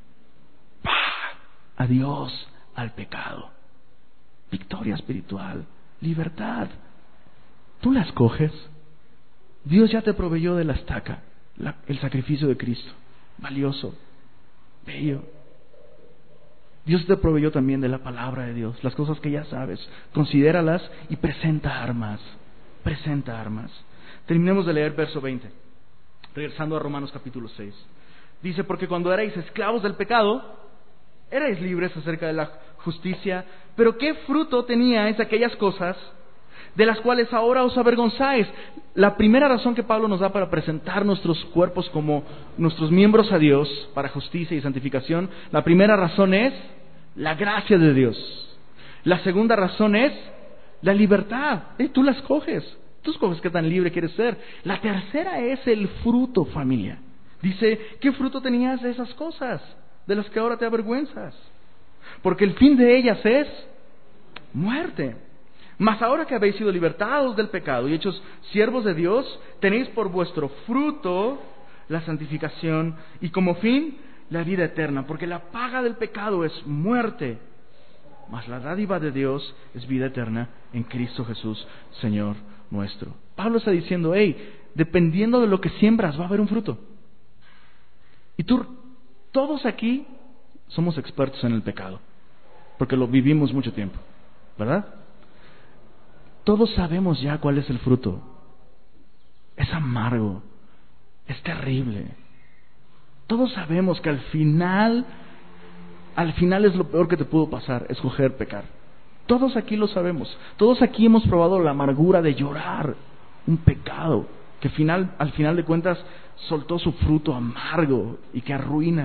¡Pah! Adiós al pecado. Victoria espiritual, libertad. Tú la escoges. Dios ya te proveyó de la estaca, la, el sacrificio de Cristo, valioso, bello. Dios te proveyó también de la palabra de Dios, las cosas que ya sabes. Considéralas y presenta armas, presenta armas. Terminemos de leer verso veinte, regresando a Romanos capítulo seis. Dice, porque cuando erais esclavos del pecado, erais libres acerca de la justicia, pero ¿qué fruto teníais aquellas cosas de las cuales ahora os avergonzáis? La primera razón que Pablo nos da para presentar nuestros cuerpos como nuestros miembros a Dios para justicia y santificación, la primera razón es la gracia de Dios. La segunda razón es la libertad. Eh, tú la escoges. Tú escoges qué tan libre quieres ser. La tercera es el fruto, familia. Dice, ¿qué fruto tenías de esas cosas de las que ahora te avergüenzas? Porque el fin de ellas es muerte. Mas ahora que habéis sido libertados del pecado y hechos siervos de Dios, tenéis por vuestro fruto la santificación y como fin la vida eterna, porque la paga del pecado es muerte, mas la dádiva de Dios es vida eterna en Cristo Jesús, Señor nuestro. Pablo está diciendo, hey, dependiendo de lo que siembras va a haber un fruto. Y tú, todos aquí somos expertos en el pecado, porque lo vivimos mucho tiempo, ¿verdad? Todos sabemos ya cuál es el fruto. Es amargo, es terrible. Todos sabemos que al final, al final es lo peor que te pudo pasar, escoger pecar. Todos aquí lo sabemos. Todos aquí hemos probado la amargura de llorar un pecado que final, al final de cuentas soltó su fruto amargo y que arruina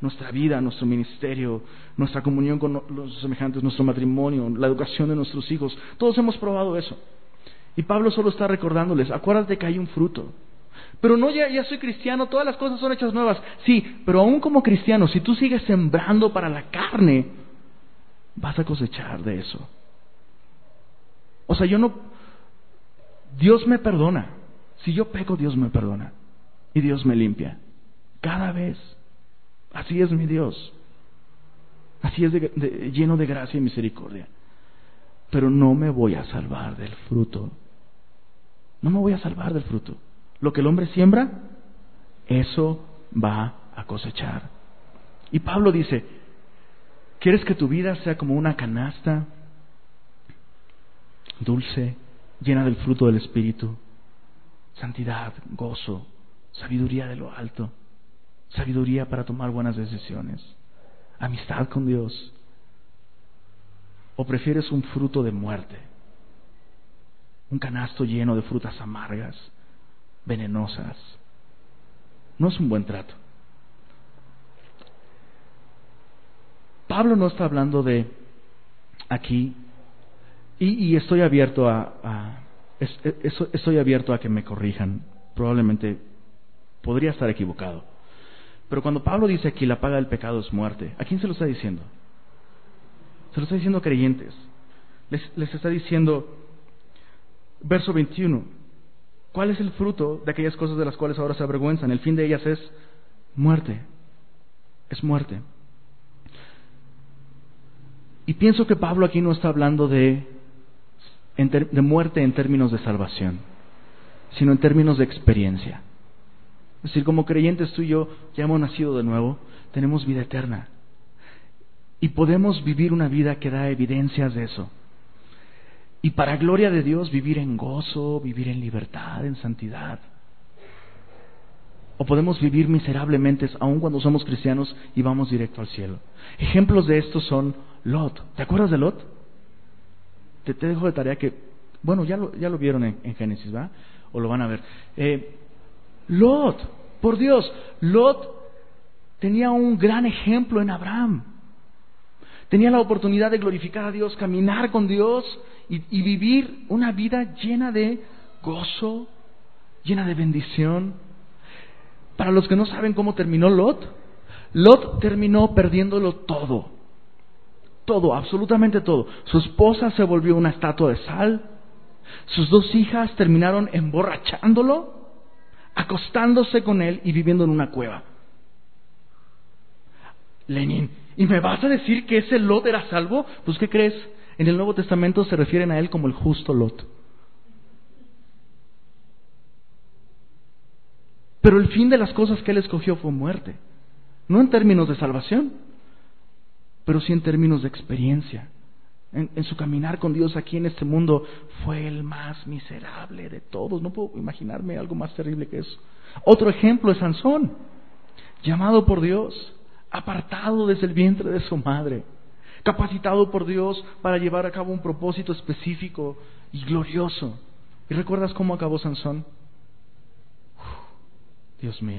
nuestra vida, nuestro ministerio, nuestra comunión con los semejantes, nuestro matrimonio, la educación de nuestros hijos. Todos hemos probado eso. Y Pablo solo está recordándoles, acuérdate que hay un fruto. Pero no, ya, ya soy cristiano, todas las cosas son hechas nuevas. Sí, pero aún como cristiano, si tú sigues sembrando para la carne, vas a cosechar de eso. O sea, yo no... Dios me perdona. Si yo peco, Dios me perdona. Y Dios me limpia. Cada vez. Así es mi Dios. Así es de, de, lleno de gracia y misericordia. Pero no me voy a salvar del fruto. No me voy a salvar del fruto. Lo que el hombre siembra, eso va a cosechar. Y Pablo dice, ¿quieres que tu vida sea como una canasta dulce, llena del fruto del Espíritu? Santidad, gozo, sabiduría de lo alto, sabiduría para tomar buenas decisiones, amistad con Dios. ¿O prefieres un fruto de muerte? Un canasto lleno de frutas amargas, venenosas. No es un buen trato. Pablo no está hablando de aquí, y, y estoy abierto a, a es, es, estoy abierto a que me corrijan. Probablemente podría estar equivocado. Pero cuando Pablo dice aquí la paga del pecado es muerte, ¿a quién se lo está diciendo? Se lo está diciendo a creyentes. Les, les está diciendo, verso veintiuno, ¿cuál es el fruto de aquellas cosas de las cuales ahora se avergüenzan? El fin de ellas es muerte. Es muerte. Y pienso que Pablo aquí no está hablando de, de muerte en términos de salvación, sino en términos de experiencia. Es decir, como creyentes tú y yo ya hemos nacido de nuevo, tenemos vida eterna. Y podemos vivir una vida que da evidencias de eso. Y para gloria de Dios, vivir en gozo, vivir en libertad, en santidad. O podemos vivir miserablemente, aun cuando somos cristianos y vamos directo al cielo. Ejemplos de esto son Lot. ¿Te acuerdas de Lot? Te, te dejo de tarea que, bueno, ya lo, ya lo vieron en, en Génesis, ¿verdad? O lo van a ver. Eh, Lot, por Dios, Lot tenía un gran ejemplo en Abraham. Tenía la oportunidad de glorificar a Dios, caminar con Dios y, y vivir una vida llena de gozo, llena de bendición. Para los que no saben cómo terminó Lot, Lot terminó perdiéndolo todo. Todo, absolutamente todo. Su esposa se volvió una estatua de sal. Sus dos hijas terminaron emborrachándolo, acostándose con él y viviendo en una cueva. Lenin, ¿y me vas a decir que ese Lot era salvo? Pues ¿qué crees? En el Nuevo Testamento se refieren a él como el justo Lot. Pero el fin de las cosas que él escogió fue muerte. No en términos de salvación, pero sí en términos de experiencia. En, en su caminar con Dios aquí en este mundo fue el más miserable de todos. No puedo imaginarme algo más terrible que eso. Otro ejemplo es Sansón, llamado por Dios, apartado desde el vientre de su madre, capacitado por Dios para llevar a cabo un propósito específico y glorioso. ¿Y recuerdas cómo acabó Sansón? Uf, Dios mío.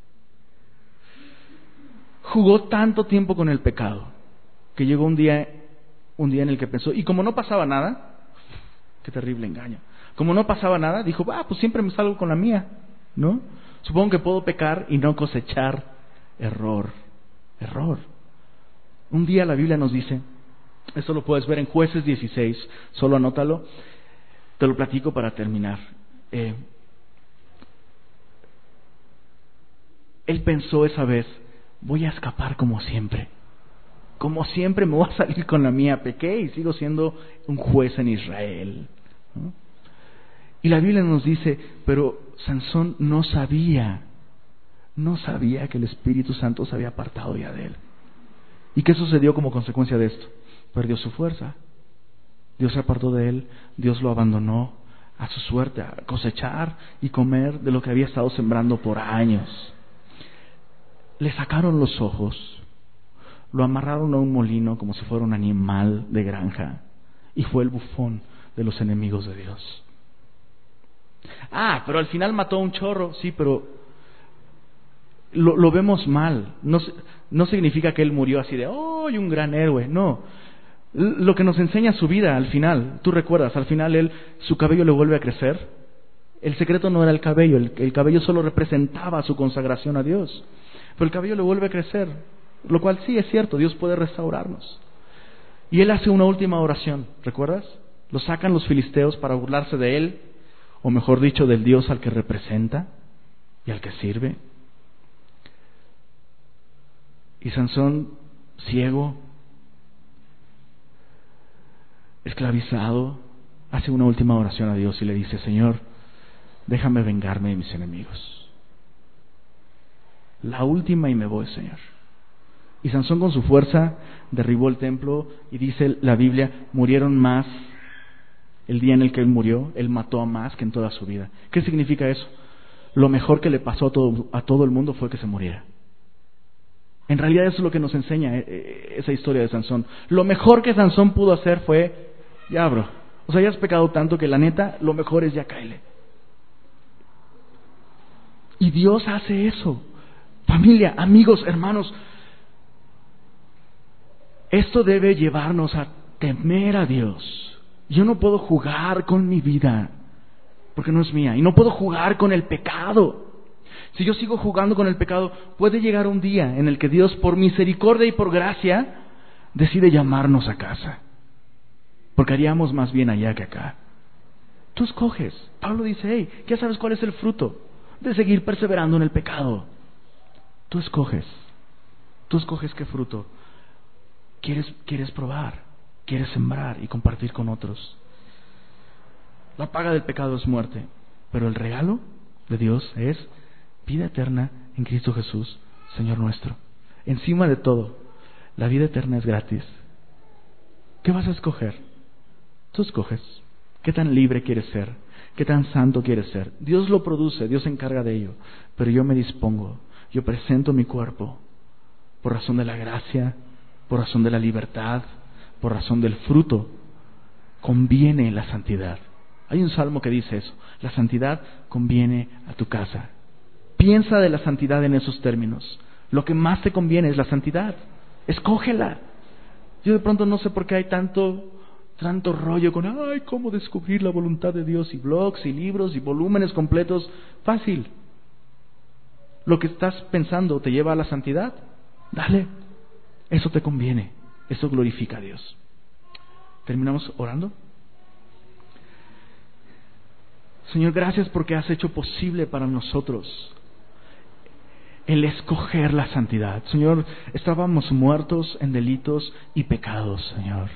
Jugó tanto tiempo con el pecado que llegó un día, un día en el que pensó, y como no pasaba nada, qué terrible engaño, como no pasaba nada, dijo, ah, pues siempre me salgo con la mía, ¿no? Supongo que puedo pecar y no cosechar error, error. Un día la Biblia nos dice, esto lo puedes ver en Jueces dieciséis, solo anótalo, te lo platico para terminar. Eh, él pensó esa vez, voy a escapar como siempre. Como siempre me voy a salir con la mía. Pequé y sigo siendo un juez en Israel, ¿no? Y la Biblia nos dice, pero Sansón no sabía, no sabía que el Espíritu Santo se había apartado ya de él. ¿Y qué sucedió como consecuencia de esto? Perdió su fuerza. Dios se apartó de él, Dios lo abandonó a su suerte, a cosechar y comer de lo que había estado sembrando por años. Le sacaron los ojos, lo amarraron a un molino como si fuera un animal de granja y fue el bufón de los enemigos de Dios. Ah, pero al final mató a un chorro, sí, pero lo, lo vemos mal. No, no significa que él murió así de, ¡oh, y un gran héroe! No. Lo que nos enseña su vida al final, tú recuerdas, al final él, su cabello le vuelve a crecer. El secreto no era el cabello, el, el cabello solo representaba su consagración a Dios. Pero el cabello le vuelve a crecer, lo cual sí es cierto, Dios puede restaurarnos. Y él hace una última oración, ¿recuerdas? Lo sacan los filisteos para burlarse de él, o mejor dicho, del Dios al que representa y al que sirve. Y Sansón, ciego, esclavizado, hace una última oración a Dios y le dice: Señor, déjame vengarme de mis enemigos. La última y me voy, Señor. Y Sansón con su fuerza derribó el templo y dice la Biblia, murieron más el día en el que él murió, él mató a más que en toda su vida. ¿Qué significa eso? Lo mejor que le pasó a todo, a todo el mundo fue que se muriera. En realidad eso es lo que nos enseña esa historia de Sansón. Lo mejor que Sansón pudo hacer fue, ya bro, o sea, ya has pecado tanto que la neta, lo mejor es ya cáele. Y Dios hace eso. Familia, amigos, hermanos, esto debe llevarnos a temer a Dios. Yo no puedo jugar con mi vida, porque no es mía, y no puedo jugar con el pecado. Si yo sigo jugando con el pecado, puede llegar un día en el que Dios, por misericordia y por gracia, decide llamarnos a casa, porque haríamos más bien allá que acá. Tú escoges. Pablo dice, hey, ya sabes cuál es el fruto de seguir perseverando en el pecado. Tú escoges. Tú escoges qué fruto quieres, quieres probar, quieres sembrar y compartir con otros. La paga del pecado es muerte, pero el regalo de Dios es vida eterna en Cristo Jesús, Señor nuestro. Encima de todo, la vida eterna es gratis. ¿Qué vas a escoger? Tú escoges. ¿Qué tan libre quieres ser? ¿Qué tan santo quieres ser? Dios lo produce, Dios se encarga de ello, pero yo me dispongo, yo presento mi cuerpo por razón de la gracia, por razón de la libertad, por razón del fruto. Conviene la santidad. Hay un salmo que dice eso: la santidad conviene a tu casa. Piensa de la santidad en esos términos. Lo que más te conviene es la santidad. Escógela. Yo de pronto no sé por qué hay tanto, tanto rollo con, ay, cómo descubrir la voluntad de Dios, y blogs y libros y volúmenes completos. Fácil. Lo que estás pensando te lleva a la santidad. Dale. Eso te conviene. Eso glorifica a Dios. ¿Terminamos orando? Señor, gracias porque has hecho posible para nosotros el escoger la santidad. Señor, estábamos muertos en delitos y pecados, Señor.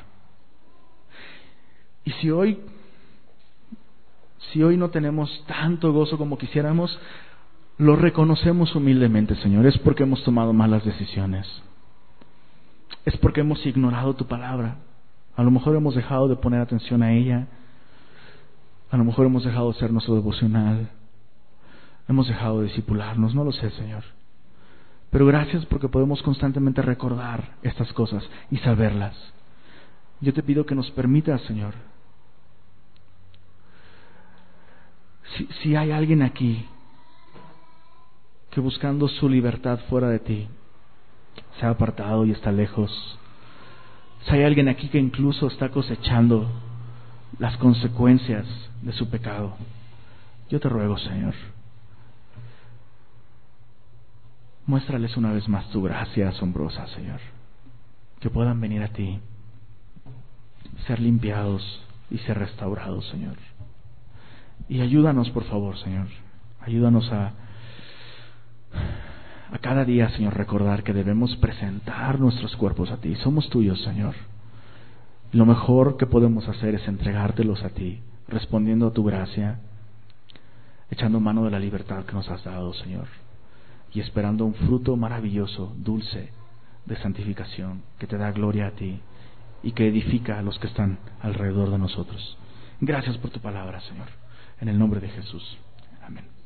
Y si hoy, si hoy no tenemos tanto gozo como quisiéramos, lo reconocemos humildemente, Señor. Es porque hemos tomado malas decisiones. Es porque hemos ignorado tu palabra. A lo mejor hemos dejado de poner atención a ella. A lo mejor hemos dejado de ser nuestro devocional. Hemos dejado de discipularnos. No lo sé, Señor. Pero gracias porque podemos constantemente recordar estas cosas y saberlas. Yo te pido que nos permitas, Señor. Si, si hay alguien aquí que buscando su libertad fuera de ti se ha apartado y está lejos. Si hay alguien aquí que incluso está cosechando las consecuencias de su pecado, yo te ruego, Señor, muéstrales una vez más tu gracia asombrosa, Señor, que puedan venir a ti, ser limpiados y ser restaurados, Señor. Y ayúdanos, por favor, Señor, ayúdanos a a cada día, Señor, recordar que debemos presentar nuestros cuerpos a ti. Somos tuyos, Señor. Lo mejor que podemos hacer es entregártelos a ti, respondiendo a tu gracia, echando mano de la libertad que nos has dado, Señor, y esperando un fruto maravilloso, dulce, de santificación, que te da gloria a ti y que edifica a los que están alrededor de nosotros. Gracias por tu palabra, Señor. En el nombre de Jesús. Amén.